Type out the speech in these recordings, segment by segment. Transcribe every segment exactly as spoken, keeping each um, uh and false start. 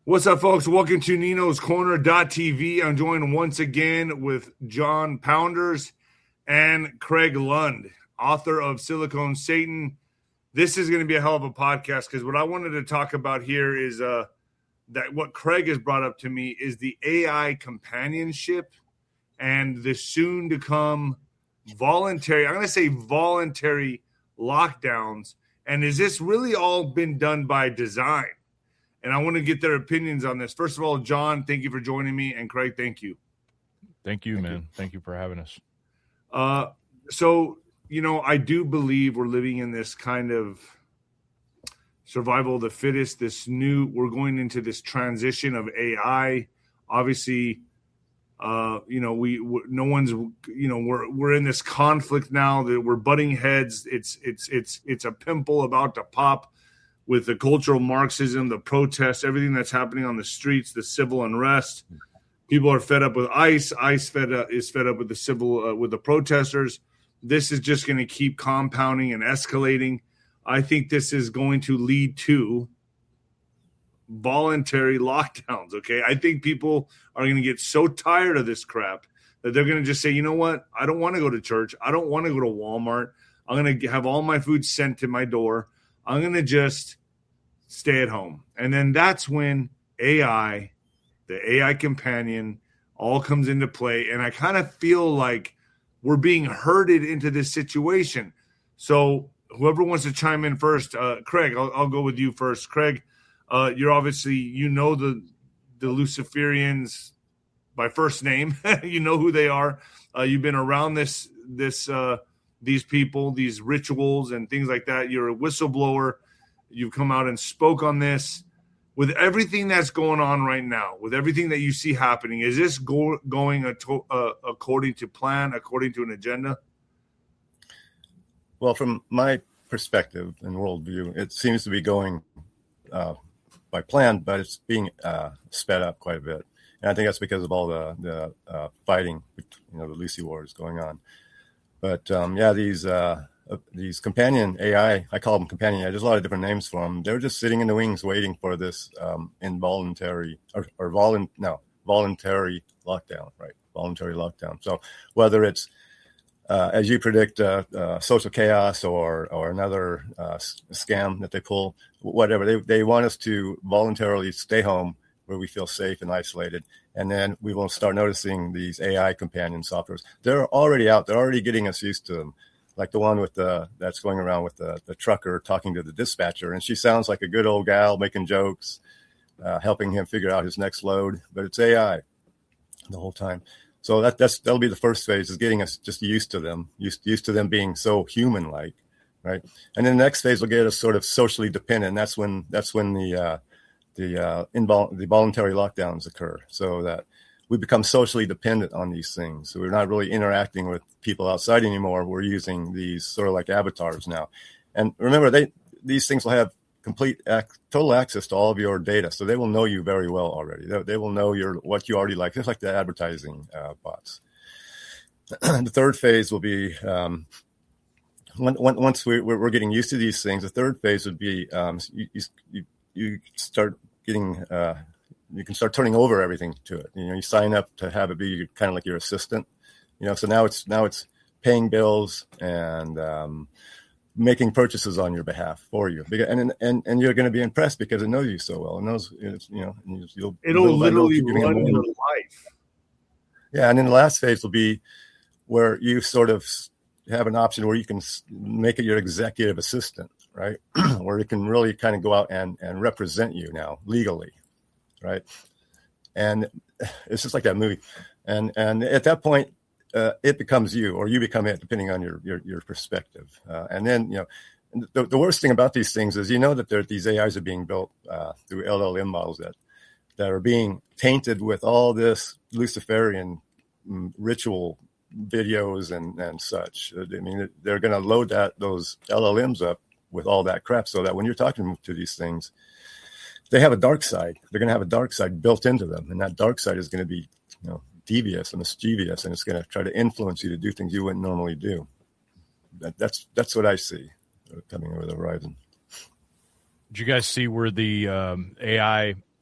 What's up, folks? Welcome to Nino's Corner dot T V. I'm joined once again with John Pounders and Craig Lund, author of Silicon Satan. This is going to be a hell of a podcast because what I wanted to talk about here is uh, that what Craig has brought up to me is the A I companionship and the soon-to-come voluntary, I'm going to say voluntary lockdowns. And is this really all been done by design? And I want to get their opinions on this. First of all, John, thank you for joining me. And Craig, thank you. Thank you, thank man. You. Thank you for having us. Uh, so, you know, I do believe we're living in this kind of survival of the fittest, this new, we're going into this transition of A I. Obviously, uh, you know, we, no one's, you know, we're, we're in this conflict now that we're butting heads. It's, it's, it's, it's a pimple about to pop. With the cultural Marxism, the protests, everything that's happening on the streets, the civil unrest, people are fed up with ICE. ICE fed up, is fed up with the civil, uh, with the protesters. This is just going to keep compounding and escalating. I think this is going to lead to voluntary lockdowns. Okay, I think people are going to get so tired of this crap that they're going to just say, you know what? I don't want to go to church. I don't want to go to Walmart. I'm going to have all my food sent to my door. I'm going to just stay at home. And then that's when A I, the A I companion, all comes into play. And I kind of feel like we're being herded into this situation. So whoever wants to chime in first, uh, Craig, I'll, I'll go with you first. Craig, uh, you're obviously, you know the, the Luciferians by first name. You know who they are. Uh, you've been around this, this, uh, these people, these rituals and things like that. You're a whistleblower. You've come out and spoke on this. With everything that's going on right now, with everything that you see happening, is this go, going a to, uh, according to plan, according to an agenda? Well, from my perspective and worldview, it seems to be going uh, by plan, but it's being uh, sped up quite a bit. And I think that's because of all the, the uh, fighting, you know, the Lucy wars going on. But um, yeah, these uh, uh, these companion A I, I call them companion A I. There's a lot of different names for them. They're just sitting in the wings waiting for this um, involuntary or, or volun no voluntary lockdown, right? Voluntary lockdown. So whether it's uh, as you predict, uh, uh, social chaos or or another uh, scam that they pull, whatever they they want us to voluntarily stay home where we feel safe and isolated. And then we will start noticing these A I companion softwares. They're already out. They're already getting us used to them. Like the one with the that's going around with the, the trucker talking to the dispatcher. And she sounds like a good old gal making jokes, uh, helping him figure out his next load. But it's A I the whole time. So that that's that'll be the first phase, is getting us just used to them, used, used to them being so human-like, right? And then the next phase will get us sort of socially dependent. And that's when that's when the uh, the uh, invol- the voluntary lockdowns occur, so that we become socially dependent on these things. So we're not really interacting with people outside anymore. We're using these sort of like avatars now. And remember, they these things will have complete, ac- total access to all of your data, so they will know you very well already. They, they will know your what you already like, just like the advertising uh, bots. The third phase will be um, when, when, once we, we're getting used to these things. The third phase would be um, you, you you start getting, uh, you can start turning over everything to it. You know, you sign up to have it be kind of like your assistant, you know, so now it's, now it's paying bills and um, making purchases on your behalf for you. And, and, and you're going to be impressed because it knows you so well. It knows, it's, you know, you'll, it'll literally run your life. Yeah. And then the last phase will be where you sort of have an option where you can make it your executive assistant, right? Where it can really kind of go out and, and represent you now legally, right? And it's just like that movie. And and at that point, uh, it becomes you, or you become it, depending on your your, your perspective. Uh, and then, you know, the, the worst thing about these things is, you know, that there, these A Is are being built uh, through L L M models that, that are being tainted with all this Luciferian mm, ritual videos and, and such. I mean, they're going to load that those L L Ms up with all that crap, so that when you're talking to these things, they have a dark side. They're going to have a dark side built into them, and that dark side is going to be, you know, devious and mischievous, and it's going to try to influence you to do things you wouldn't normally do. That, that's that's what I see coming over the horizon. Did you guys see where the um, A I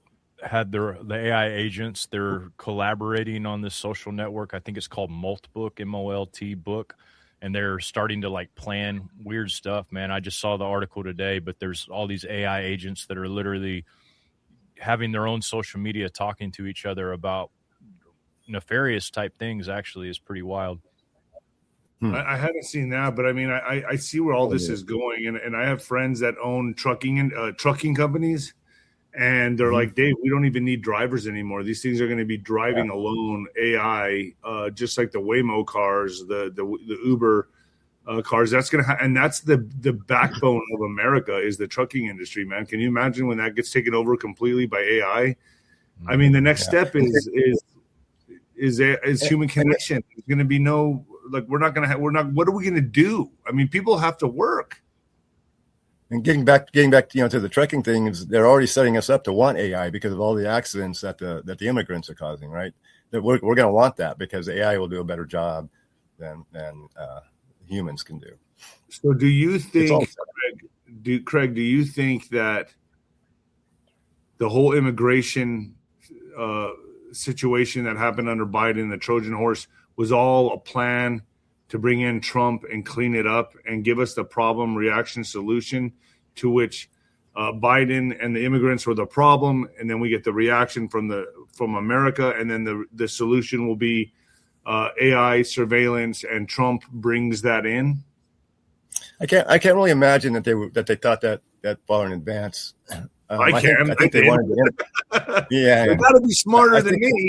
had their the A I agents. They're collaborating on this social network. I think it's called Moltbook, M O L T book, and they're starting to like plan weird stuff. Man, I just saw the article today, but there's all these A I agents that are literally having their own social media, talking to each other about nefarious type things. Actually, is pretty wild. Hmm. I, I haven't seen that, but I mean, I, I see where all this is going, and, and I have friends that own trucking and uh, trucking companies. And they're mm-hmm. like, Dave, we don't even need drivers anymore. These things are going to be driving yeah. alone, A I, uh, just like the Waymo cars, the the, the Uber uh, cars. That's going to, ha- and that's the the backbone of America is the trucking industry, man. Can you imagine when that gets taken over completely by A I? Mm-hmm. I mean, the next yeah. step is is is is human connection. There's going to be no like we're not going to have. We're not. What are we going to do? I mean, people have to work. And getting back, getting back, you know, to the trucking thing, is they're already setting us up to want A I because of all the accidents that the that the immigrants are causing, right? That we're we're going to want that because A I will do a better job than than uh, humans can do. So, do you think, Craig, do Craig? Do you think that the whole immigration uh, situation that happened under Biden, the Trojan horse, was all a plan to bring in Trump and clean it up and give us the problem reaction solution, to which uh, Biden and the immigrants were the problem, and then we get the reaction from the from America, and then the the solution will be uh, A I surveillance, and Trump brings that in? I can't I can't really imagine that they were, that they thought that that far in advance. Um, I can. I think, I think they wanted to. Yeah, they got to be smarter I, I than me.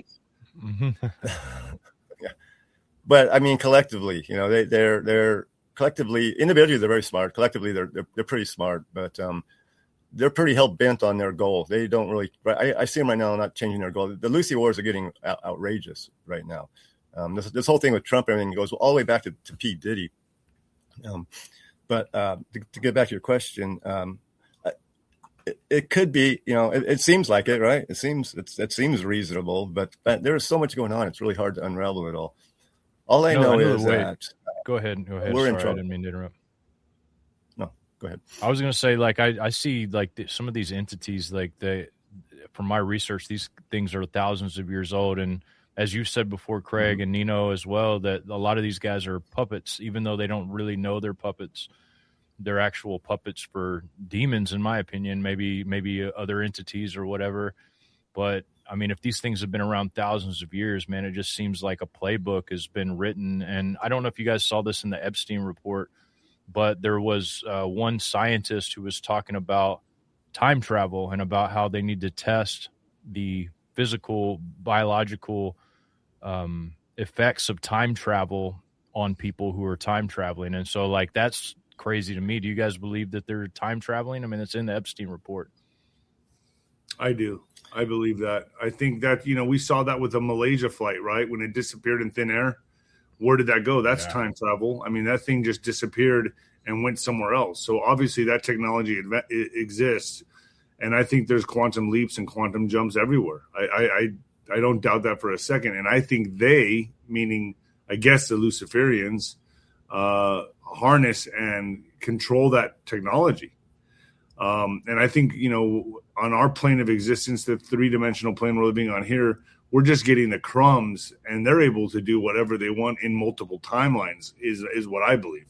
But I mean, collectively, you know, they, they're they're collectively, individually, they're very smart. Collectively, they're they're, they're pretty smart, but um, they're pretty hell bent on their goal. They don't really. I, I see them right now not changing their goal. The Lucy wars are getting out, outrageous right now. Um, this this whole thing with Trump and everything goes all the way back to, to P. Diddy. Um, but uh, to, to get back to your question, um, it, it could be, you know, it, it seems like it, right? It seems it's, it seems reasonable, but, but there is so much going on. It's really hard to unravel it all. All I no, know I know is that go ahead, go ahead. We're Sorry, in trouble. I didn't mean to interrupt. No, go ahead. I was going to say, like, I, I see like the, some of these entities, like they, from my research, these things are thousands of years old, and as you said before, Craig mm-hmm. and Nino as well, that a lot of these guys are puppets, even though they don't really know they're puppets. They're actual puppets for demons, in my opinion. Maybe maybe other entities or whatever, but. I mean, if these things have been around thousands of years, man, it just seems like a playbook has been written. And I don't know if you guys saw this in the Epstein report, but there was uh, one scientist who was talking about time travel and about how they need to test the physical, biological um, effects of time travel on people who are time traveling. And so, like, that's crazy to me. Do you guys believe that they're time traveling? I mean, it's in the Epstein report. I do. I believe that. I think that, you know, we saw that with the Malaysia flight, right? When it disappeared in thin air. Where did that go? That's yeah. time travel. I mean, that thing just disappeared and went somewhere else. So obviously that technology exists. And I think there's quantum leaps and quantum jumps everywhere. I, I, I, I don't doubt that for a second. And I think they, meaning, I guess, the Luciferians, uh, harness and control that technology. Um, and I think, you know, on our plane of existence, the three-dimensional plane we're living on here, we're just getting the crumbs, and they're able to do whatever they want in multiple timelines, is is what I believe.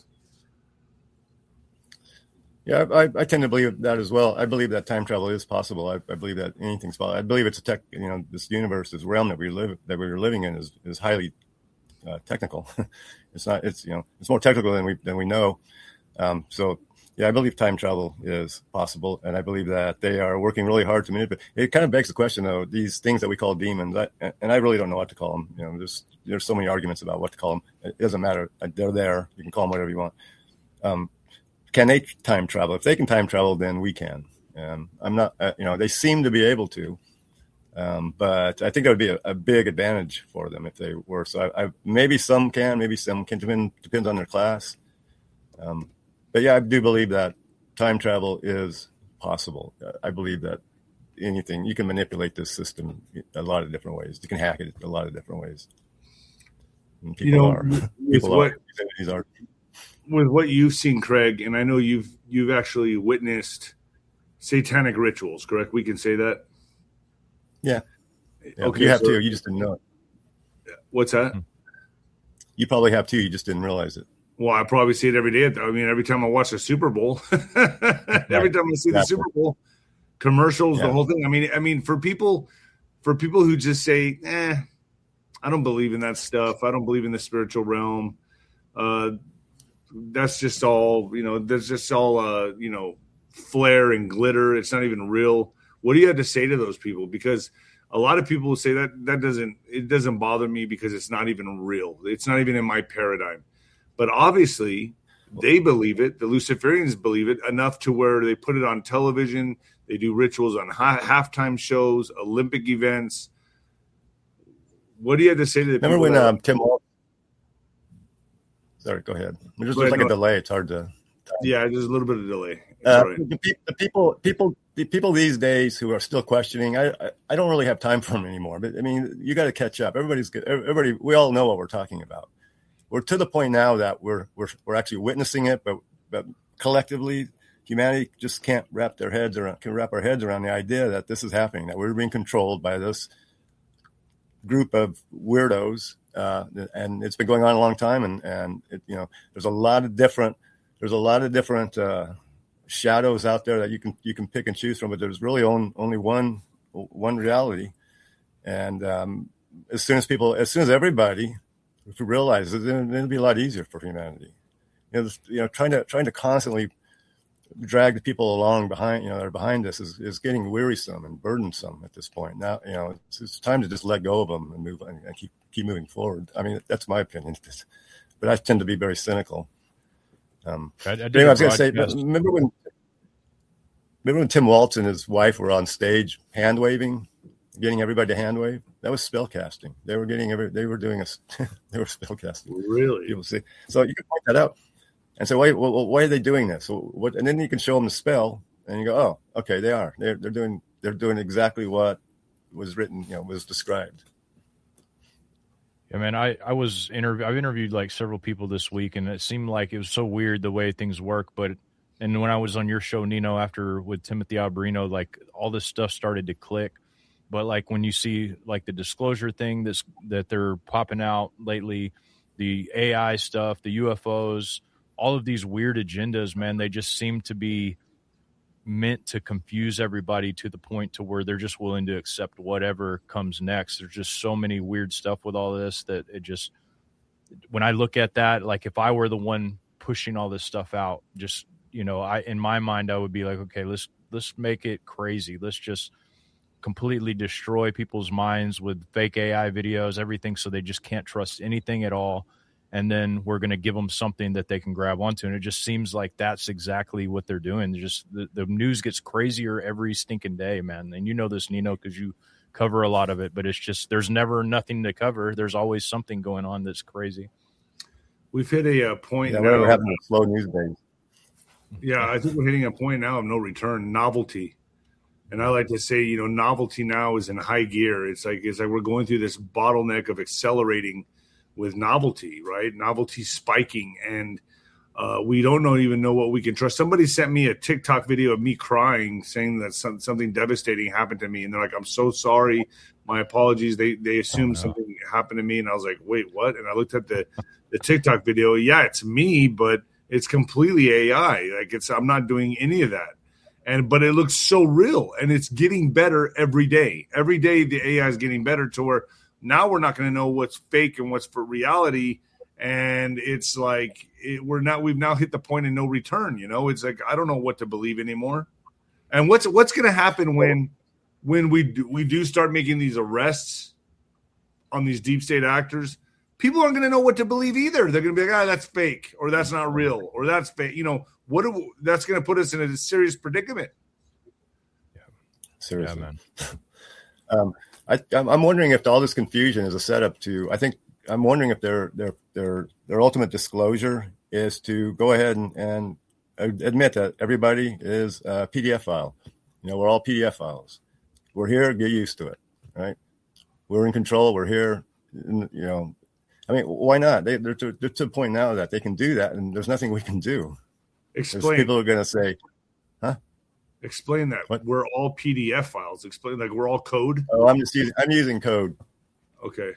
Yeah, I, I tend to believe that as well. I believe that time travel is possible. I, I believe that anything's possible. I believe it's a tech, you know, this universe, this realm that we live, that we're living in is, is highly uh, technical. It's not, it's, you know, it's more technical than we, than we know. Um, so, Yeah, I believe time travel is possible, and I believe that they are working really hard to manipulate. It kind of begs the question, though, these things that we call demons, I, and I really don't know what to call them. You know, there's there's so many arguments about what to call them. It doesn't matter. They're there. You can call them whatever you want. Um, can they time travel? If they can time travel, then we can. Um, I'm not, uh, you know, they seem to be able to, um, but I think that would be a, a big advantage for them if they were. So I, I, maybe some can, maybe some can. Depend, depends on their class. Um, But yeah, I do believe that time travel is possible. I believe that anything, you can manipulate this system a lot of different ways. You can hack it a lot of different ways. And people you know, are, with people what, are, these are. With what you've seen, Craig, and I know you've you've actually witnessed satanic rituals, correct? We can say that. Yeah. yeah okay. You have so, too. You just didn't know it. What's that? You probably have too. You just didn't realize it. Well, I probably see it every day. I mean, every time I watch the Super Bowl, every time I see the Super Bowl commercials, yeah. the whole thing. I mean, I mean, for people, for people who just say, "Eh, I don't believe in that stuff. I don't believe in the spiritual realm." Uh, that's just all, you know. That's just all, uh, you know, flair and glitter. It's not even real. What do you have to say to those people? Because a lot of people will say that that doesn't it doesn't bother me because it's not even real. It's not even in my paradigm. But obviously, they believe it. The Luciferians believe it enough to where they put it on television. They do rituals on ha- halftime shows, Olympic events. What do you have to say to the Remember people? Remember when um, Tim Walt? Sorry, go ahead. There's just like no. a delay. It's hard to. Yeah, there's a little bit of delay. Uh, right. the, the people, people, the people these days who are still questioning, I, I, I don't really have time for them anymore. But I mean, you got to catch up. Everybody's good. Everybody, we all know what we're talking about. We're to the point now that we're we're we're actually witnessing it, but but collectively, humanity just can't wrap their heads around can wrap our heads around the idea that this is happening, that we're being controlled by this group of weirdos, uh, and it's been going on a long time. And and it, you know, there's a lot of different there's a lot of different uh, shadows out there that you can you can pick and choose from, but there's really on, only one one reality. And um, as soon as people, as soon as everybody if we realize it, then it'll be a lot easier for humanity. You know, this, you know, trying to trying to constantly drag the people along behind, you know, that are behind us is, is getting wearisome and burdensome at this point. Now, you know, it's, it's time to just let go of them and move and keep keep moving forward. I mean, that's my opinion, but I tend to be very cynical. Um, I, I, anyway, I was going to say, remember when remember when Tim Waltz and his wife were on stage hand waving? Getting everybody to hand wave. That was spell casting. They were getting every. They were doing a. They were spell casting. Really? People see. So you can point that out, and say, why? Well, why are they doing this? So what? And then you can show them the spell, and you go, oh, okay, they are. They're they're doing. They're doing exactly what was written. You know, was described. Yeah, man. I I was interview. I've interviewed like several people this week, and it seemed like it was so weird the way things work. But and when I was on your show, Nino, after with Timothy Alberino, like all this stuff started to click. But like when you see like the disclosure thing that's that they're popping out lately, the A I stuff, the U F Os, all of these weird agendas, man, they just seem to be meant to confuse everybody to the point to where they're just willing to accept whatever comes next. There's just so many weird stuff with all this that it just, when I look at that, like if I were the one pushing all this stuff out, just, you know, I, in my mind, I would be like, okay, let's, let's make it crazy. Let's just completely destroy people's minds with fake A I videos, everything, so they just can't trust anything at all. And then we're going to give them something that they can grab onto. And it just seems like that's exactly what they're doing. They're just the, the news gets crazier every stinking day, man. And you know this, Nino, because you cover a lot of it, but it's just there's never nothing to cover. There's always something going on that's crazy. We've hit a, a point yeah, now. Whatever happened to slow news days. Yeah, I think we're hitting a point now of no return, novelty. And I like to say, you know, novelty now is in high gear. It's like it's like we're going through this bottleneck of accelerating with novelty, right? Novelty spiking, and uh, we don't know, even know what we can trust. Somebody sent me a TikTok video of me crying, saying that some, something devastating happened to me, and they're like, "I'm so sorry, my apologies." They they assumed oh, no. something happened to me, and I was like, "Wait, what?" And I looked at the the TikTok video. Yeah, it's me, but it's completely A I. Like it's I'm not doing any of that. And but it looks so real, and it's getting better every day. Every day the A I is getting better to where now we're not going to know what's fake and what's for reality. And it's like it, we're not. We've now hit the point of no return. You know, it's like I don't know what to believe anymore. And what's what's going to happen when when we do, we do start making these arrests on these deep state actors? People aren't going to know what to believe either. They're going to be like, "Ah, that's fake," or "That's not real," or "That's fake." You know. What do, that's going to put us in a serious predicament. Yeah, seriously, yeah, man. um, I, I'm wondering if all this confusion is a setup to. I think I'm wondering if their their their their ultimate disclosure is to go ahead and, and admit that everybody is a P D F file. You know, we're all P D F files. We're here. Get used to it, right? We're in control. We're here. You know, I mean, why not? They, they're, to, they're to the point now that they can do that, and there's nothing we can do. Explain. There's people are going to say, huh? Explain that. What? We're all P D F files. Explain, like we're all code. Oh, I'm just using I'm using code. Okay.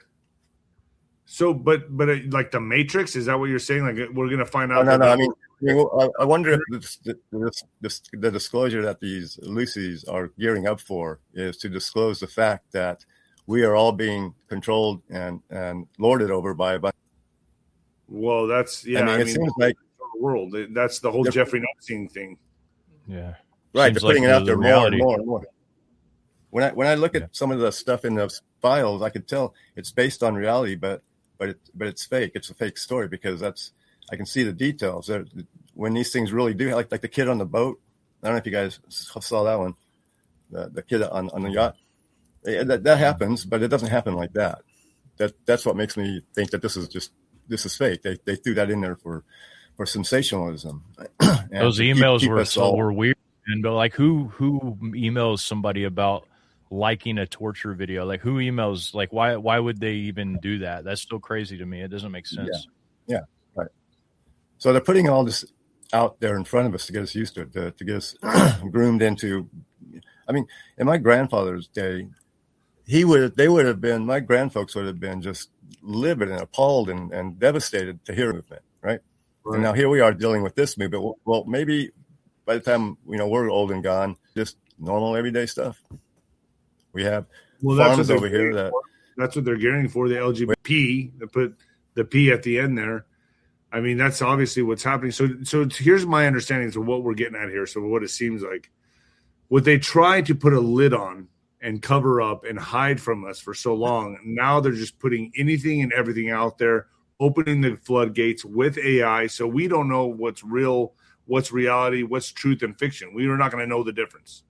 So, but but it, like the Matrix, is that what you're saying? Like we're gonna find out? Oh, no, that no. the- I mean, I mean, I wonder if this, this, this, the disclosure that these Lucy's are gearing up for is to disclose the fact that we are all being controlled and and lorded over by a bunch. Well, that's yeah. I mean, I it mean, seems like the world. That's the whole They're- Jeffrey Epstein thing. Yeah. right. Seems They're putting like it the- out there the more reality. and more and more. When I when I look at Yeah. some of the stuff in those files, I could tell it's based on reality, but but it, but it's fake. It's a fake story because that's I can see the details. They're, when these things really do, like like the kid on the boat. I don't know if you guys saw that one, the the kid on, on the yacht. Eh, That that happens, but it doesn't happen like that. That that's what makes me think that this is just this is fake. They they threw that in there for for sensationalism. And Those to keep- emails keep were us so all- were weird. And but like who who emails somebody about liking a torture video? Like who emails like why why would they even do that? That's still crazy to me. It doesn't make sense. So they're putting all this out there in front of us to get us used to it, to, to get us groomed into. I mean, in my grandfather's day, he would they would have been my grandfolks would have been just livid and appalled and, and devastated to hear movement, right? Right. And now here we are dealing with this movement. Well, well, maybe by the time you know we're old and gone, just normal everyday stuff. We have Well, that's what farms they're over here gearing that for. That's what they're gearing for. The L G B T, they put the P at the end there. I mean, that's obviously what's happening. So, so here's my understanding of what we're getting at here. So, what it seems like, what they tried to put a lid on and cover up and hide from us for so long, now they're just putting anything and everything out there, opening the floodgates with A I. So we don't know what's real, what's reality, what's truth and fiction. We are not going to know the difference.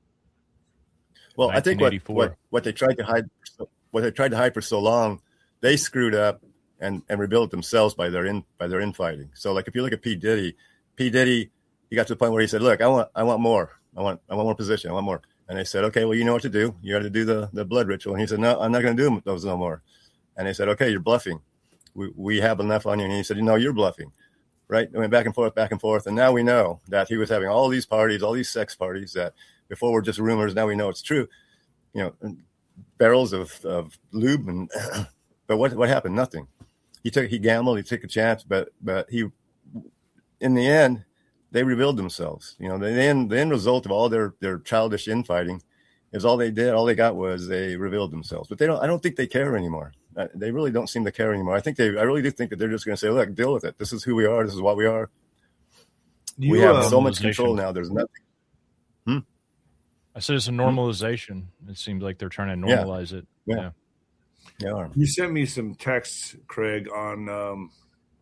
Well, I think what, nineteen eighty-four. what what they tried to hide, what they tried to hide for so long, they screwed up and, and rebuilt themselves by their in by their infighting. So, like if you look at P Diddy, P Diddy, he got to the point where he said, "Look, I want I want more. I want I want more position. I want more." And they said, "Okay, well, you know what to do. You got to do the, the blood ritual." And he said, "No, I'm not going to do those no more." And they said, "Okay, you're bluffing. We we have enough on you." And he said, "No, you're bluffing." Right? I went back and forth, back and forth, and now we know that he was having all these parties, all these sex parties that before were just rumors. Now we know it's true. You know, barrels of, of lube, and but what what happened? Nothing. He took he gambled, he took a chance, but but he, in the end, they revealed themselves. You know, the end the end result of all their their childish infighting is all they did. All they got was they revealed themselves. But they don't. I don't think they care anymore. They really don't seem to care anymore. I think they. I really do think that they're just going to say, "Look, deal with it. This is who we are. This is what we are." You, we have uh, so much normalization. control now. There's nothing. I said it's a normalization. It seems like they're trying to Yeah. normalize it. Yeah. Yeah. You sent me some texts, Craig, on um,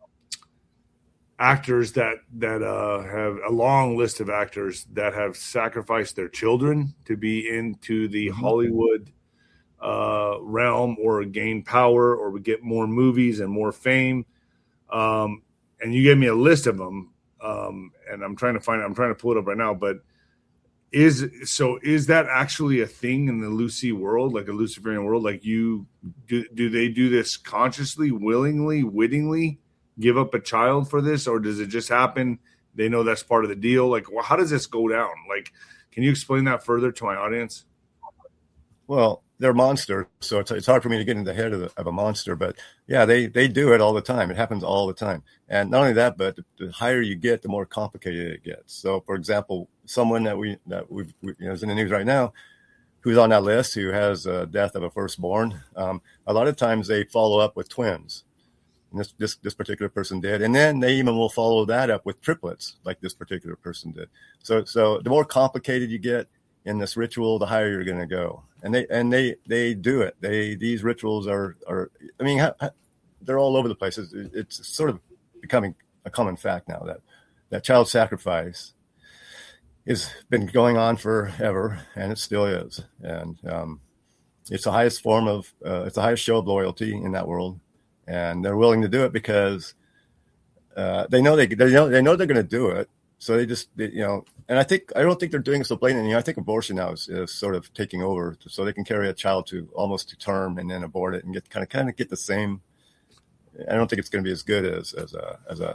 actors that that uh, have a long list of actors that have sacrificed their children to be into the Mm-hmm. Hollywood uh, realm or gain power or get more movies and more fame. Um, and you gave me a list of them, um, and I'm trying to find. I'm trying to pull it up right now, but. Is so is that actually a thing in the Lucy world, like a Luciferian world? Like you do do they do this consciously, willingly, wittingly give up a child for this, or does it just happen? They know that's part of the deal. Like, well, how does this go down? Like, can you explain that further to my audience? Well, they're monsters, so it's, it's hard for me to get in the head of, the, of a monster. But yeah, they, they do it all the time. It happens all the time. And not only that, but the, the higher you get, the more complicated it gets. So, for example, someone that we that we've, we you know is in the news right now, who's on that list, who has a death of a firstborn. Um, a lot of times they follow up with twins. And this, this this particular person did, and then they even will follow that up with triplets, like this particular person did. So so the more complicated you get in this ritual, the higher you're going to go. And they and they they do it. They these rituals are are. I mean, ha, ha, they're all over the place. It's, it's sort of becoming a common fact now that that child sacrifice has been going on forever, and it still is. And um, it's the highest form of uh, it's the highest show of loyalty in that world, and they're willing to do it because uh, they know they they know they know they're going to do it. So they just, they, you know, and I think, I don't think they're doing it so blatantly. You know, I think abortion now is, is sort of taking over, so they can carry a child to almost to term and then abort it and get kind of, kind of get the same. I don't think it's going to be as good as, as a, as a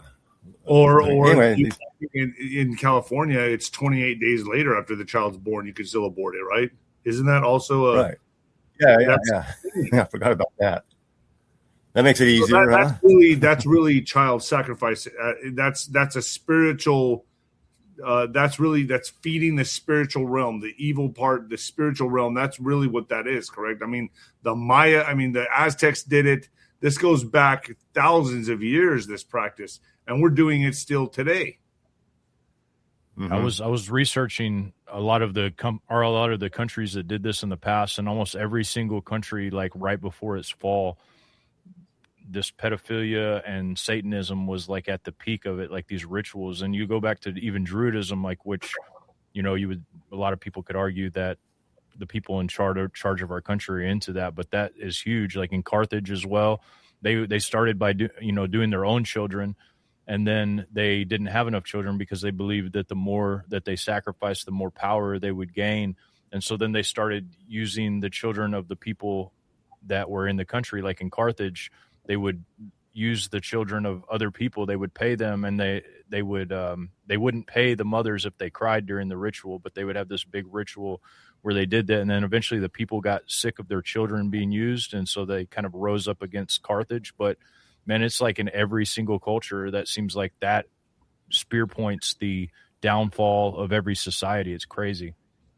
Or, or anyway, in, in, in California, it's twenty-eight days later after the child's born, you can still abort it, right? Isn't that also a right? Yeah, yeah, yeah. yeah. I forgot about that. That makes it easier. So that, huh? That's really that's really child sacrifice. Uh, that's that's a spiritual. Uh, that's really that's feeding the spiritual realm, the evil part, the spiritual realm. That's really what that is, correct? I mean, the Maya, I mean, the Aztecs did it. This goes back thousands of years. This practice, and we're doing it still today. Mm-hmm. I was I was researching a lot of the com- or a lot of the countries that did this in the past, and almost every single country, like right before its fall, this pedophilia and Satanism was like at the peak of it, like these rituals. And you go back to even Druidism, like which, you know, you would a lot of people could argue that the people in charge charge of our country are into that, but that is huge. Like in Carthage as well, they they started by do, you know doing their own children. And then they didn't have enough children because they believed that the more that they sacrificed, the more power they would gain. And so then they started using the children of the people that were in the country, like in Carthage. They would use the children of other people. They would pay them, and they they would um, they wouldn't pay the mothers if they cried during the ritual, but they would have this big ritual where they did that. And then eventually the people got sick of their children being used, and so they kind of rose up against Carthage. But man, it's like in every single culture that seems like that spear points the downfall of every society. It's crazy.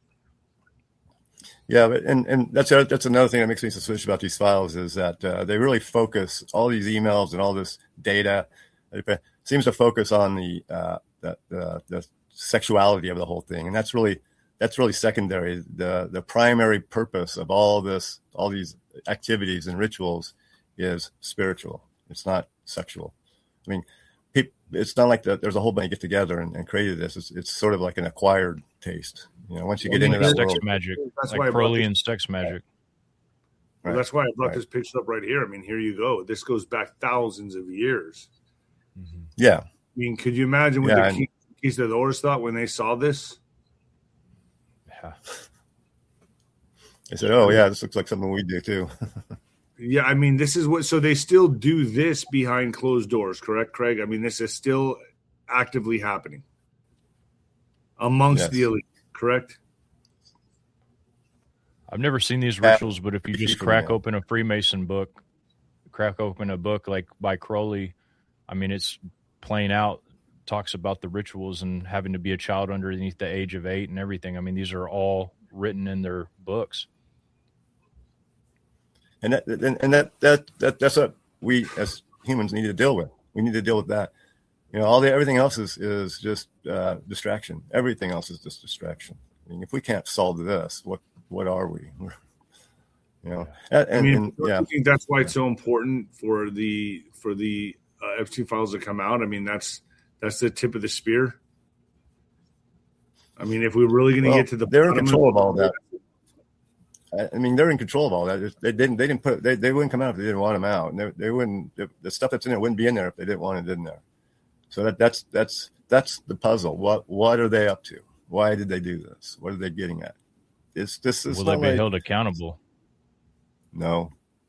Yeah, but and, and that's that's another thing that makes me suspicious about these files is that uh, they really focus all these emails and all this data. It seems to focus on the, uh, the the the sexuality of the whole thing, and that's really that's really secondary. the The primary purpose of all this, all these activities and rituals, is spiritual. It's not sexual. I mean, people, it's not like the, there's a whole bunch get together and, and created this. It's, it's sort of like an acquired taste. You know, once you get well, into that sex world, magic, that's like why Crowley and sex magic. Well, right. that's why I brought right. this picture up right here. I mean, here you go. This goes back thousands of years. Mm-hmm. Yeah. I mean, could you imagine what yeah, the conquistadors thought when they saw this? Yeah. They said, "Oh, yeah, this looks like something we do too." Yeah, I mean, this is what. So they still do this behind closed doors, correct, Craig? I mean, this is still actively happening amongst yes. the elite, correct? I've never seen these rituals, but if you just crack open a Freemason book, crack open a book like by Crowley, I mean, it's plain out talks about the rituals and having to be a child underneath the age of eight and everything. I mean, these are all written in their books. And that, and, and that, that, that, that's what we as humans need to deal with. We need to deal with that. You know, all the, everything else is, is just uh, distraction. Everything else is just distraction. I mean, if we can't solve this, what, what are we? You know, and, I mean, and, yeah. I think that's why it's so important for the, for the uh, Epstein files to come out. I mean, that's, that's the tip of the spear. I mean, if we're really going to well, get to the they're in control of all that. that. I mean, they're in control of all that. They didn't. They didn't put. They, they wouldn't come out if they didn't want them out. And they, they wouldn't. The stuff that's in there wouldn't be in there if they didn't want it in there. So that that's that's that's the puzzle. What what are they up to? Why did they do this? What are they getting at? It's this is. Will they be like, held accountable? No.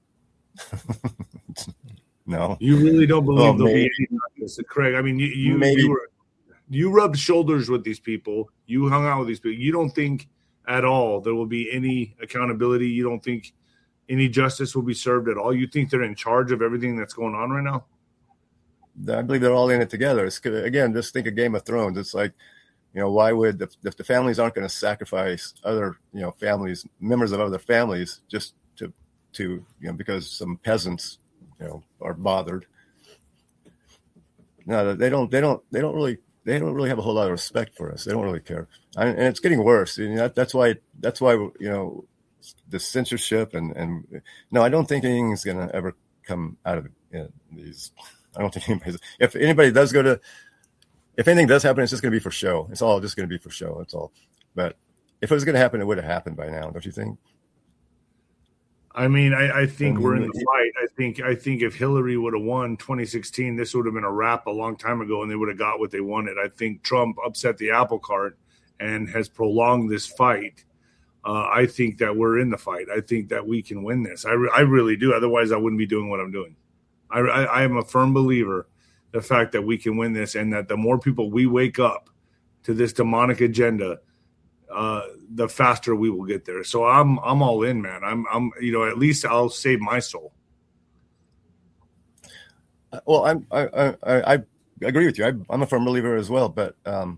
No. You really don't believe oh, there'll maybe. be any practice, Craig? I mean, you you Maybe. you, were, you rubbed shoulders with these people. You hung out with these people. You don't think at all there will be any accountability. You don't think any justice will be served at all. You think they're in charge of everything that's going on right now? I believe they're all in it together. It's again, just think of Game of Thrones. It's like, you know, why would if, if the families aren't going to sacrifice other, you know, families, members of other families, just to to you know because some peasants, you know, are bothered. No, they don't. They don't. They don't really. They don't really have a whole lot of respect for us. They don't really care, I, and it's getting worse. You know, that, that's why. That's why you know the censorship and and no, I don't think anything's going to ever come out of you know, these. I don't think anybody's. If anybody does go to, if anything does happen, it's just going to be for show. It's all just going to be for show. That's all. But if it was going to happen, it would have happened by now, don't you think? I mean, I, I think I mean, we're in the fight. I think I think if Hillary would have won twenty sixteen, this would have been a wrap a long time ago, and they would have got what they wanted. I think Trump upset the apple cart and has prolonged this fight. Uh, I think that we're in the fight. I think that we can win this. I, re- I really do. Otherwise, I wouldn't be doing what I'm doing. I, I, I am a firm believer the fact that we can win this, and that the more people we wake up to this demonic agenda, uh, the faster we will get there. So I'm I'm all in, man. I'm I'm you know, at least I'll save my soul. Well, I'm I I, I agree with you. I, I'm a firm believer as well, but um,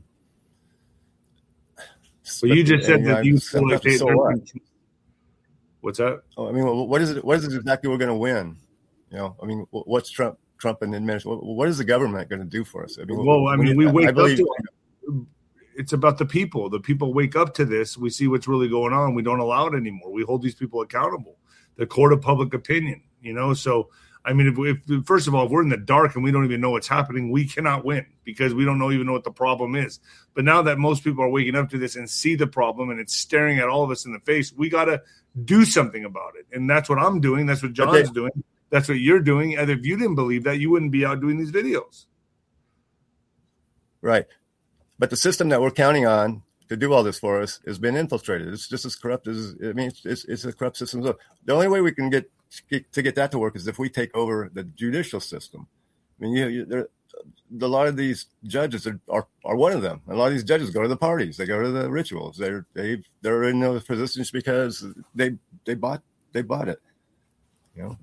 but you just said that you feel like they, so what? What's that? Oh, I mean, what is it? What is it exactly we're going to win? You know, I mean, what's Trump, Trump and the administration? What is the government going to do for us? I mean, well, I mean, we wake I believe, up to it. It's about the people. The people wake up to this. We see what's really going on. We don't allow it anymore. We hold these people accountable. The court of public opinion, you know. So, I mean, if, if first of all, if we're in the dark and we don't even know what's happening, we cannot win because we don't know even know what the problem is. But now that most people are waking up to this and see the problem and it's staring at all of us in the face, we got to do something about it. And that's what I'm doing. That's what John's okay. doing. That's what you're doing. And if you didn't believe that, you wouldn't be out doing these videos. Right. But the system that we're counting on to do all this for us has been infiltrated. It's just as corrupt as, I mean, it's, it's a corrupt system. So the only way we can get, get to get that to work is if we take over the judicial system. I mean, you, you, there, a lot of these judges are, are, are one of them. A lot of these judges go to the parties. They go to the rituals. They're, they, they're in those positions because they, they bought, they bought it, you know?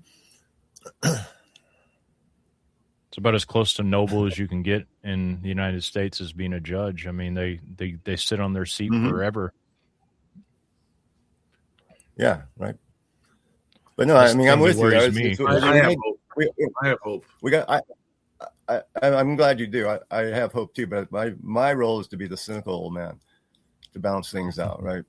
It's about as close to noble as you can get in the United States as being a judge. I mean, they they, they sit on their seat mm-hmm. forever. Yeah, right. But no, I mean, I'm with you. I, me. It's, it's, I, I, have hope. We, I have hope. We got. I, I, I'm glad you do. I, I have hope too. But my my role is to be the cynical old man, to balance things out, right?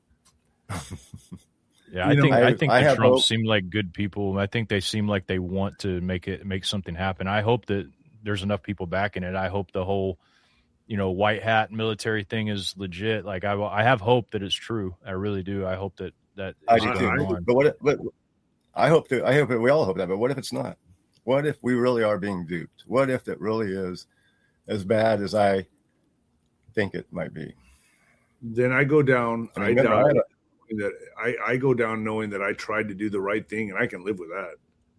Yeah, I you think know, I think I, the I Trumps hope. seem like good people. I think they seem like they want to make it make something happen. I hope that there's enough people backing it. I hope the whole, you know, white hat military thing is legit. Like I, I have hope that it's true. I really do. I hope that that. I do too. But what? If, but I hope that I hope that we all hope that. But what if it's not? What if we really are being duped? What if it really is as bad as I think it might be? Then I go down. I, I die. That I, I go down knowing that I tried to do the right thing, and I can live with that.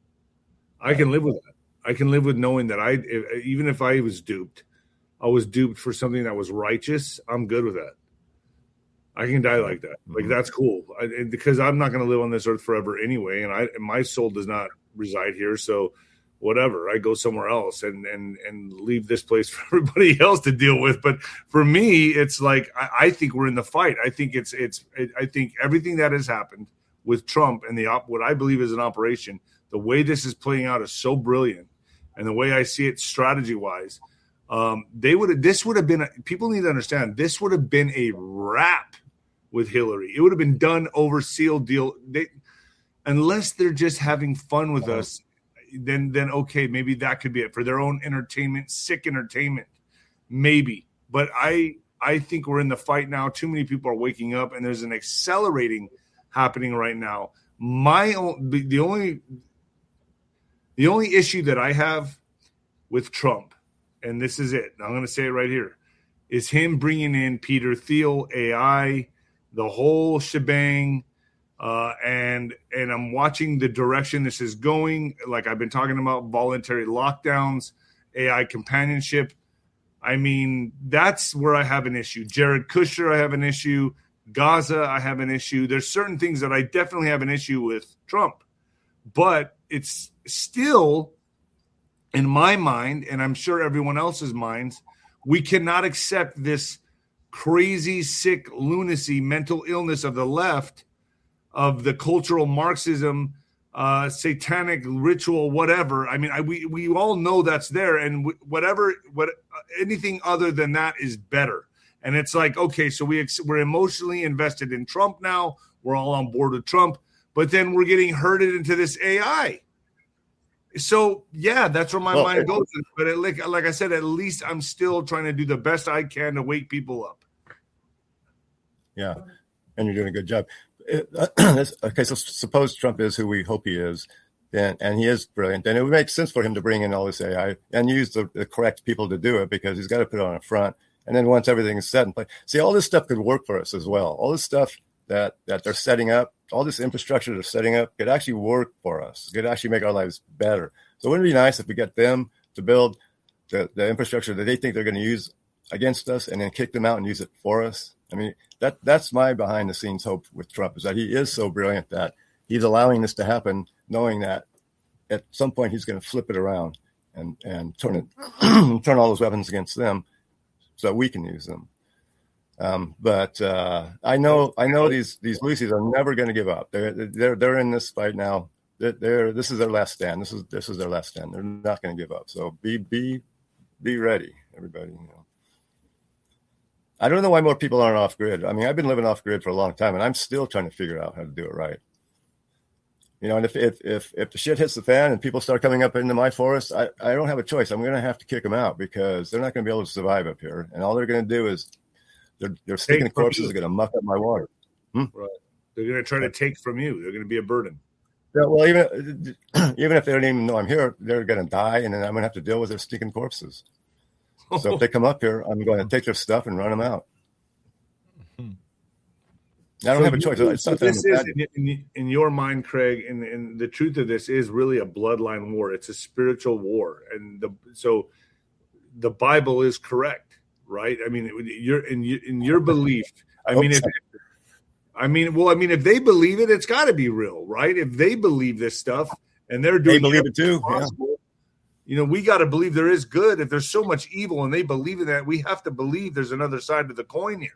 I can live with that. I can live with knowing that I, if, even if I was duped, I was duped for something that was righteous. I'm good with that. I can die like that. Like, that's cool. I, because I'm not going to live on this earth forever anyway, and I and my soul does not reside here. So whatever, I go somewhere else and and and leave this place for everybody else to deal with. But for me, it's like I, I think we're in the fight. I think it's it's it, I think everything that has happened with Trump and the op, what I believe is an operation, the way this is playing out is so brilliant, and the way I see it strategy wise, um, they would have this would have been people need to understand this would have been a wrap with Hillary. It would have been done over sealed deal. They, unless they're just having fun with us. Then, then okay, maybe that could be it for their own entertainment, sick entertainment, maybe. But I, I think we're in the fight now. Too many people are waking up, and there's an accelerating happening right now. My own, the only, the only issue that I have with Trump, and this is it. I'm going to say it right here, is him bringing in Peter Thiel, A I, the whole shebang. Uh, and and I'm watching the direction this is going. Like I've been talking about voluntary lockdowns, A I companionship. I mean, that's where I have an issue. Jared Kushner, I have an issue. Gaza, I have an issue. There's certain things that I definitely have an issue with Trump. But it's still, in my mind, and I'm sure everyone else's minds, we cannot accept this crazy, sick lunacy, mental illness of the left, of the cultural Marxism, uh, satanic ritual, whatever. I mean, I, we we all know that's there, and w- whatever, what uh, anything other than that is better. And it's like, okay, so we ex- we're emotionally invested in Trump now. We're all on board with Trump, but then we're getting herded into this A I. So yeah, that's where my well, mind goes. But it, like like I said, at least I'm still trying to do the best I can to wake people up. Yeah, and you're doing a good job. Okay, so suppose Trump is who we hope he is, then and he is brilliant, then it would make sense for him to bring in all this A I and use the, the correct people to do it because he's got to put it on a front. And then once everything is set in place, see, all this stuff could work for us as well. All this stuff that that they're setting up, all this infrastructure they're setting up could actually work for us. It could actually make our lives better. So wouldn't it be nice if we get them to build the, the infrastructure that they think they're going to use against us and then kick them out and use it for us. I mean, that that's my behind the scenes hope with Trump, is that he is so brilliant that he's allowing this to happen, knowing that at some point he's going to flip it around and, and turn it, turn all those weapons against them so that we can use them. Um, but uh, I know, I know these these Lucy's are never going to give up. They're they're they're in this fight now. They're, they're this is their last stand. This is this is their last stand. They're not going to give up. So be be be ready, everybody. You know. I don't know why more people aren't off grid. I mean, I've been living off grid for a long time, and I'm still trying to figure out how to do it right. You know, and if if if, if the shit hits the fan and people start coming up into my forest, I, I don't have a choice. I'm going to have to kick them out because they're not going to be able to survive up here, and all they're going to do is Their, their stinking corpses are going to muck up my water. Hmm? Right. They're going to try to take from you. They're going to be a burden. Yeah, well, even even if they don't even know I'm here, they're going to die, and then I'm going to have to deal with their stinking corpses. So if they come up here, I'm going to take their stuff and run them out. I don't so have a choice. You, it's so not this is, in, in, in your mind, Craig, and, and the truth of this is really a bloodline war. It's a spiritual war. And the, so the Bible is correct. Right. I mean, you're in in your belief. I mean, if, I mean, well, I mean, if they believe it, it's got to be real, right? If they believe this stuff and they're doing, they believe it too. Yeah. You know, we got to believe there is good. If there's so much evil and they believe in that, we have to believe there's another side to the coin here.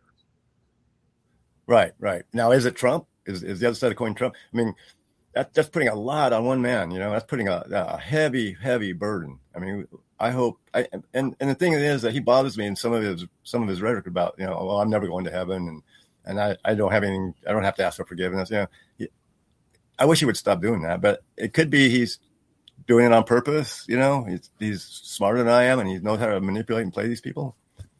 Right. Right. Now, is it Trump? Is is the other side of the coin Trump? I mean, that, that's putting a lot on one man. You know, that's putting a, a heavy, heavy burden. I mean. I hope, I, and and the thing is that he bothers me in some of his some of his rhetoric about, you know, well, I'm never going to heaven, and and I, I don't have anything, I don't have to ask for forgiveness. You know, he, I wish he would stop doing that, but it could be he's doing it on purpose. You know, he's he's smarter than I am, and he knows how to manipulate and play these people.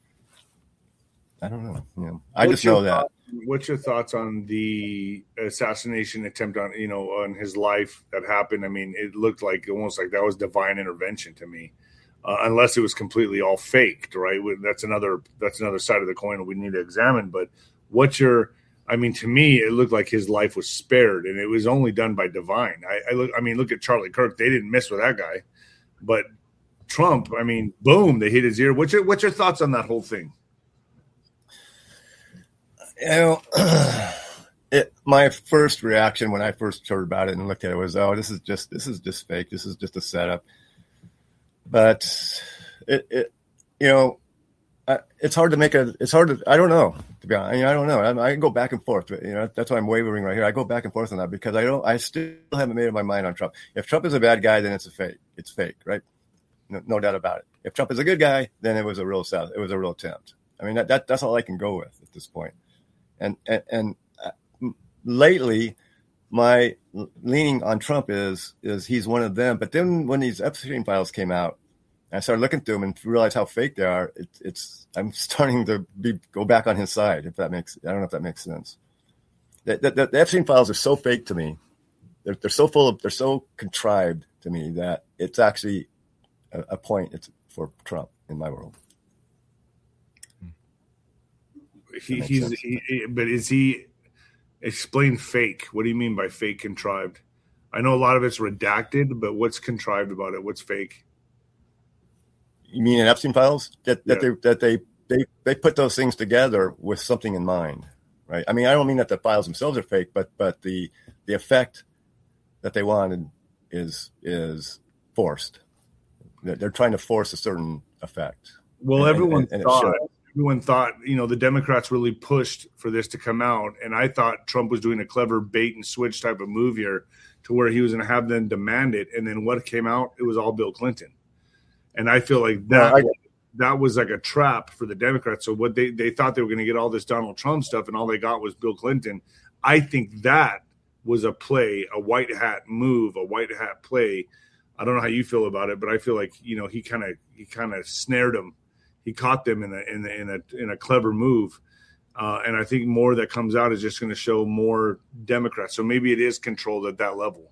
I don't know. You know, I what's just know thought, that. What's your thoughts on the assassination attempt on, you know, on his life that happened? I mean, it looked like almost like that was divine intervention to me. Uh, unless it was completely all faked, right? That's another that's another side of the coin we need to examine. But what's your? I mean, to me, it looked like his life was spared, and it was only done by divine. I, I look. I mean, look at Charlie Kirk; they didn't mess with that guy. But Trump, I mean, boom, they hit his ear. What's your What's your thoughts on that whole thing? You know, it, my first reaction when I first heard about it and looked at it was, "Oh, this is just this is just fake. This is just a setup." But it, it, you know, I, it's hard to make a. It's hard to. I don't know. To be honest, I, mean, I don't know. I, I go back and forth. You know, that's why I'm wavering right here. I go back and forth on that because I don't. I still haven't made up my mind on Trump. If Trump is a bad guy, then it's a fake. It's fake, right? No, no doubt about it. If Trump is a good guy, then it was a real. It was a real attempt. I mean, that, that that's all I can go with at this point. And and, and uh, lately, my leaning on Trump is is he's one of them. But then when these Epstein files came out, I started looking through them and realized how fake they are. It, it's I'm starting to be go back on his side. If that makes I don't know if that makes sense. The, the, the Epstein files are so fake to me. They're they're so full of they're so contrived to me that it's actually a, a point. It's for Trump in my world. He, he's he, but is he? Explain fake. What do you mean by fake contrived? I know a lot of it's redacted, but what's contrived about it? What's fake? You mean in Epstein files that that yeah. they that they, they they put those things together with something in mind, right? I mean, I don't mean that the files themselves are fake, but but the the effect that they wanted is is forced. They're trying to force a certain effect. Well, and, everyone and, and thought. Everyone thought, you know, the Democrats really pushed for this to come out. And I thought Trump was doing a clever bait and switch type of move here to where he was going to have them demand it. And then what came out, it was all Bill Clinton. And I feel like that, no, I, that was like a trap for the Democrats. So what they, they thought they were going to get all this Donald Trump stuff and all they got was Bill Clinton. I think that was a play, a white hat move, a white hat play. I don't know how you feel about it, but I feel like, you know, he kind of, he kind of snared them. He caught them in a in a in a, in a clever move, uh, and I think more that comes out is just going to show more Democrats. So maybe it is controlled at that level.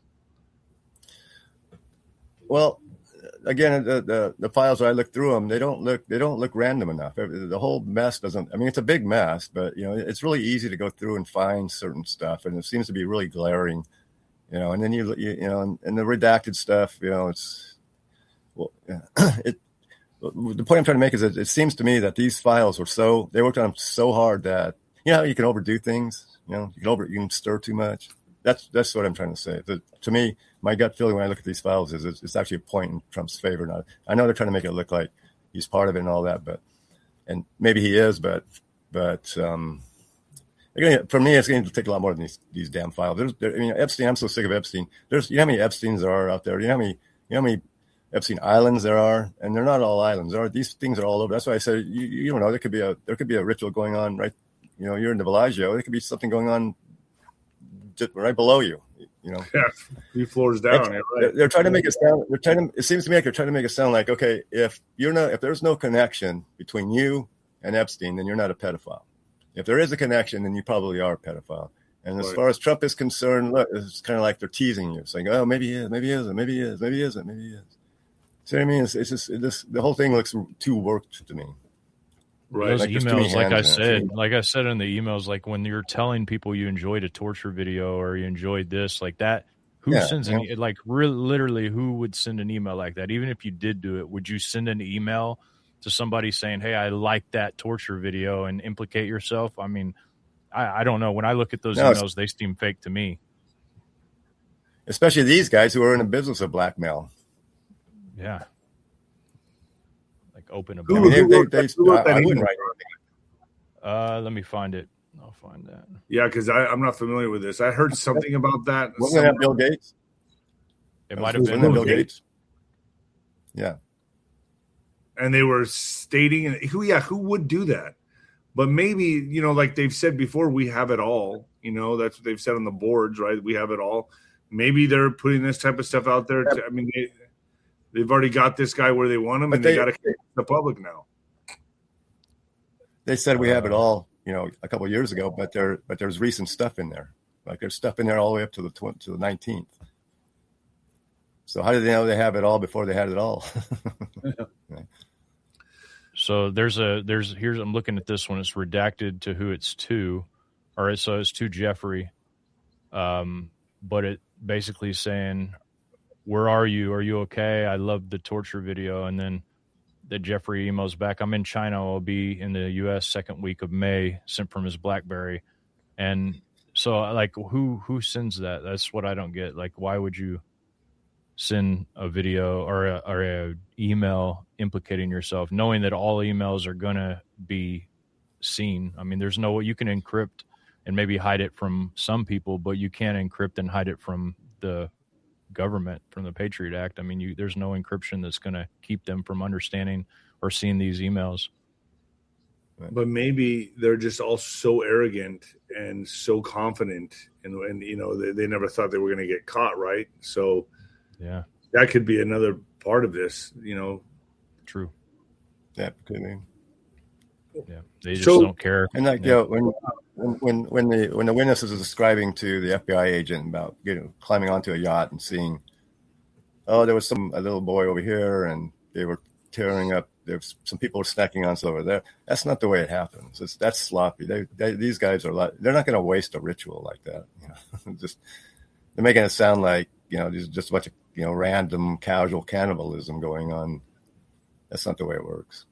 Well, again, the, the the files I look through them, they don't look they don't look random enough. The whole mess doesn't. I mean, it's a big mess, but you know, it's really easy to go through and find certain stuff, and it seems to be really glaring, you know. And then you you, you know, and, and the redacted stuff, you know, it's well, yeah, it. the point I'm trying to make is that it seems to me that these files were so, they worked on them so hard that, you know, you can overdo things, you know, you can over, you can stir too much. That's, that's what I'm trying to say. The, to me, my gut feeling when I look at these files is it's, it's actually a point in Trump's favor. Now, I know they're trying to make it look like he's part of it and all that, but, and maybe he is, but, but, um, again, for me, it's going to take a lot more than these, these damn files. There's, there, I mean, Epstein, I'm so sick of Epstein. There's, you know how many Epsteins there are out there? You know how many, you know how many Epstein islands there are? And they're not all islands. There are, these things are all over. That's why I said, you, you don't know, there could be a, there could be a ritual going on, right? You know, you're in the Bellagio. There could be something going on just right below you, you know? Yeah, a few floors down. Right. Right. They're trying to make it sound, they're trying to, it seems to me like they're trying to make it sound like, okay, if you're not, if there's no connection between you and Epstein, then you're not a pedophile. If there is a connection, then you probably are a pedophile. And as right. far as Trump is concerned, look, it's kind of like they're teasing you, saying, "Oh, maybe he is, maybe he isn't, maybe he is, maybe he isn't, maybe he is." See what I mean? It's, it's just it just the whole thing looks too worked to me. Right. Those like emails, like I said, like I said in the emails, like when you're telling people you enjoyed a torture video or you enjoyed this, like that, who yeah, sends an yeah. like really, literally, who would send an email like that? Even if you did do it, would you send an email to somebody saying, "Hey, I like that torture video," and implicate yourself? I mean, I, I don't know. When I look at those no, emails, they seem fake to me. Especially these guys who are in the business of blackmail. Yeah. Like open a I mean, they, they, they, I, I wouldn't write Uh, let me find it. I'll find that. Yeah, because I'm not familiar with this. I heard something about that. Wasn't that Bill Gates? It might have been Bill Gates. Gates. Yeah. And they were stating, who, yeah, who would do that? But maybe, you know, like they've said before, we have it all. You know, that's what they've said on the boards, right? We have it all. Maybe they're putting this type of stuff out there. To, I mean, they, they've already got this guy where they want him, but and they, they got to keep the public now. They said we have it all, you know, a couple of years ago, but there, but there's recent stuff in there. Like there's stuff in there all the way up to the tw- to the nineteenth. So how did they know they have it all before they had it all? Yeah. So there's a there's here's I'm looking at this one. It's redacted to who it's to, or so it's to Jeffrey. Um, but it basically saying, "Where are you? Are you okay? I love the torture video." And then the Jeffrey emails back, "I'm in China. I'll be in the U S second week of May." Sent from his BlackBerry. And so, like, who who sends that? That's what I don't get. Like, why would you send a video or a, or a email implicating yourself, knowing that all emails are going to be seen? I mean, there's no way you can encrypt and maybe hide it from some people, but you can't encrypt and hide it from the government, from the Patriot Act. I mean, you, there's no encryption that's going to keep them from understanding or seeing these emails. But maybe they're just all so arrogant and so confident, and, and you know, they, they never thought they were going to get caught, right? So yeah, that could be another part of this, you know. True. Yeah, could be. Yeah, they just so, don't care. And like, yeah, you know, when when when the when the witnesses are describing to the F B I agent about, you know, climbing onto a yacht and seeing, oh, there was some a little boy over here, and they were tearing up. There's some people snacking on stuff over there. That's not the way it happens. It's that's sloppy. They, they these guys are like, they're not going to waste a ritual like that. You know, just they're making it sound like, you know, there's just a bunch of, you know, random casual cannibalism going on. That's not the way it works.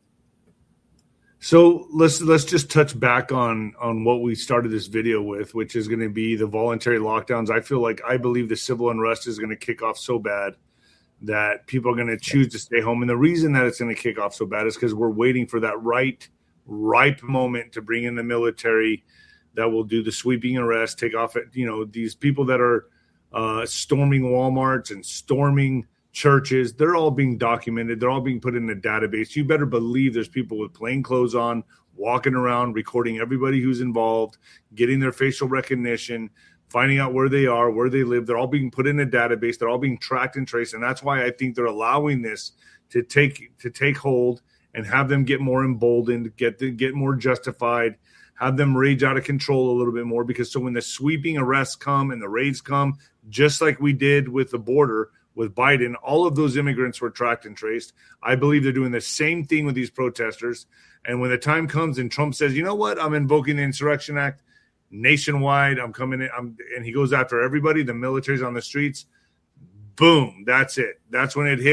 So let's let's just touch back on on what we started this video with, which is going to be the voluntary lockdowns. I feel like I believe the civil unrest is going to kick off so bad that people are going to choose to stay home. And the reason that it's going to kick off so bad is because we're waiting for that right, ripe moment to bring in the military that will do the sweeping arrest, take off, you know, these people that are uh, storming Walmarts and storming churches. They're all being documented. They're all being put in a database. You better believe there's people with plain clothes on, walking around, recording everybody who's involved, getting their facial recognition, finding out where they are, where they live. They're all being put in a database. They're all being tracked and traced. And that's why I think they're allowing this to take to take hold and have them get more emboldened, get the, get more justified, have them rage out of control a little bit more. Because so when the sweeping arrests come and the raids come, just like we did with the border with Biden, all of those immigrants were tracked and traced. I believe they're doing the same thing with these protesters. And when the time comes and Trump says, you know what, I'm invoking the Insurrection Act nationwide, I'm coming in, I'm, and he goes after everybody, the military's on the streets, boom, that's it. That's when it hits.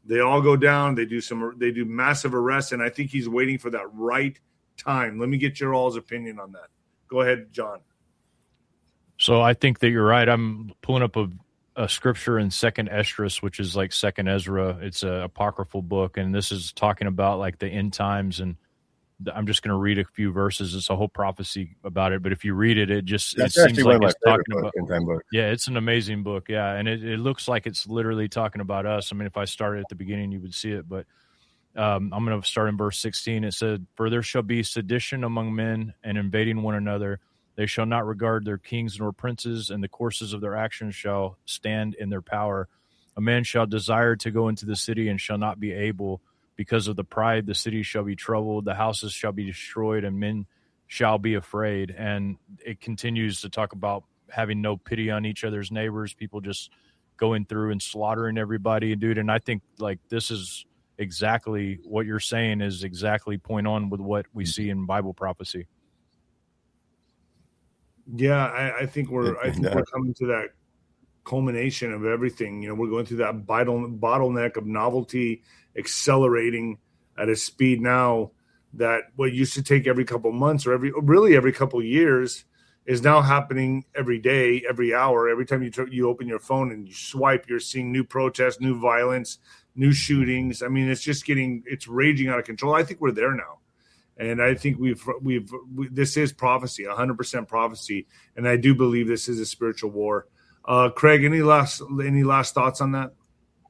They all go down. They do some. They do massive arrests, and I think he's waiting for that right time. Let me get your all's opinion on that. Go ahead, John. So I think that you're right. I'm pulling up a, a scripture in Second Esdras, which is like Second Ezra. It's a apocryphal book, and this is talking about like the end times. And I'm just going to read a few verses. It's a whole prophecy about it. But if you read it, it just That's it seems like it's talking about. book. Yeah, it's an amazing book. Yeah, and it, it looks like it's literally talking about us. I mean, if I started at the beginning, you would see it. But um, I'm going to start in verse sixteen. It said, "For there shall be sedition among men, and invading one another. They shall not regard their kings nor princes, and the courses of their actions shall stand in their power. A man shall desire to go into the city and shall not be able. Because of the pride, the city shall be troubled, the houses shall be destroyed, and men shall be afraid." And it continues to talk about having no pity on each other's neighbors, people just going through and slaughtering everybody. Dude, and I think like this is exactly what you're saying is exactly point on with what we see in Bible prophecy. Yeah, I, I think we're I think we're coming to that culmination of everything. You know, we're going through that bottle, bottleneck of novelty accelerating at a speed now that what used to take every couple months or every really every couple years is now happening every day, every hour. Every time you t- you open your phone and you swipe, you're seeing new protests, new violence, new shootings. I mean, it's just getting it's raging out of control. I think we're there now. And I think we've we've we, this is prophecy, one hundred percent prophecy, and I do believe this is a spiritual war. Uh, Craig, any last any last thoughts on that?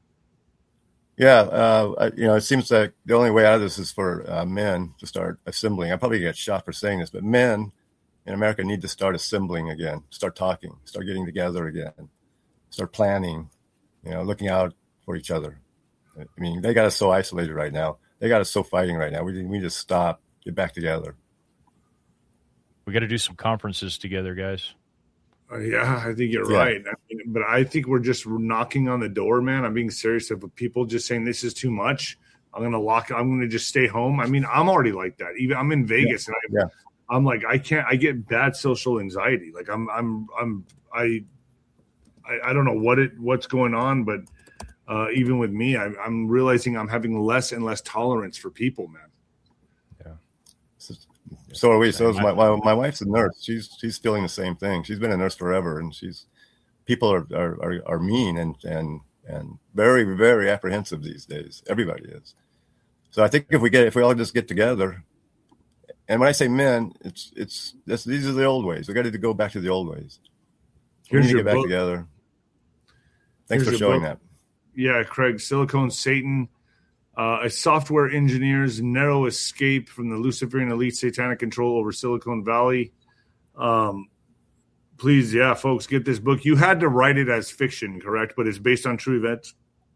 Yeah, uh, you know, it seems like the only way out of this is for uh, men to start assembling. I probably get shot for saying this, but men in America need to start assembling again, start talking, start getting together again, start planning, you know, looking out for each other. I mean, they got us so isolated right now. They got us so fighting right now. We we need to stop, get back together. We got to do some conferences together, guys. Uh, yeah, I think you're yeah. right. I mean, but I think we're just knocking on the door, man. I'm being serious. If people just saying this is too much, I'm gonna lock. I'm gonna just stay home. I mean, I'm already like that. Even I'm in Vegas, yeah. and I, yeah. I'm like, I can't. I get bad social anxiety. Like I'm, I'm, I'm, I, I, I don't know what it, what's going on, but uh, even with me, I, I'm realizing I'm having less and less tolerance for people, man. Yeah. So, so are we. So is my, my my wife's a nurse. She's she's feeling the same thing. She's been a nurse forever, and she's people are are, are, are mean and, and and very very apprehensive these days. Everybody is. So I think if we get if we all just get together, and when I say men, it's it's this, these are the old ways. We got to go back to the old ways. We Here's need to your get back book. together. Thanks Here's for your showing book. that. Yeah, Craig, Silicon Satan. Uh, a software engineer's narrow escape from the Luciferian elite satanic control over Silicon Valley. Um, please, yeah, folks, get this book. You had to write it as fiction, correct? But it's based on true events.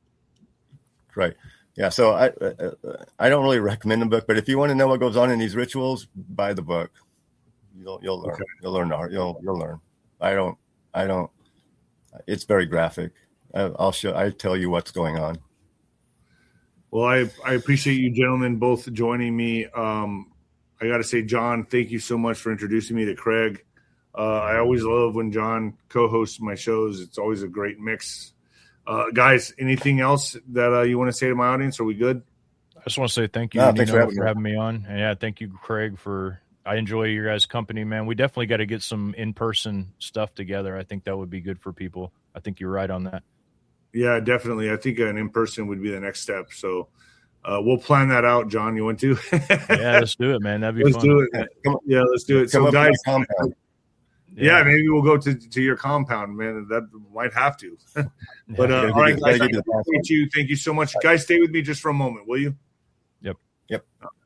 Right. Yeah. So I uh, I don't really recommend the book, but if you want to know what goes on in these rituals, buy the book. You'll you'll learn. Okay. You'll learn. You'll you'll learn. I don't. I don't. It's very graphic. I, I'll show. I tell you what's going on. Well, I, I appreciate you gentlemen both joining me. Um, I got to say, John, thank you so much for introducing me to Craig. Uh, I always love when John co-hosts my shows. It's always a great mix. Uh, guys, anything else that uh, you want to say to my audience? Are we good? I just want to say thank you, no, Nino, thanks for, having, for having me on. And yeah, thank you, Craig, for I enjoy your guys' company, man. We definitely got to get some in-person stuff together. I think that would be good for people. I think you're right on that. Yeah, definitely. I think an in-person would be the next step. So uh, we'll plan that out, John. You want to? Yeah, let's do it, man. That'd be let's fun. do it. Yeah, let's do it. Come so, guys, yeah. yeah, maybe we'll go to, to your compound, man. That might have to. But uh, yeah, all right, guys, I appreciate you. Thank you so much. Guys, stay with me just for a moment, will you? Yep. Yep.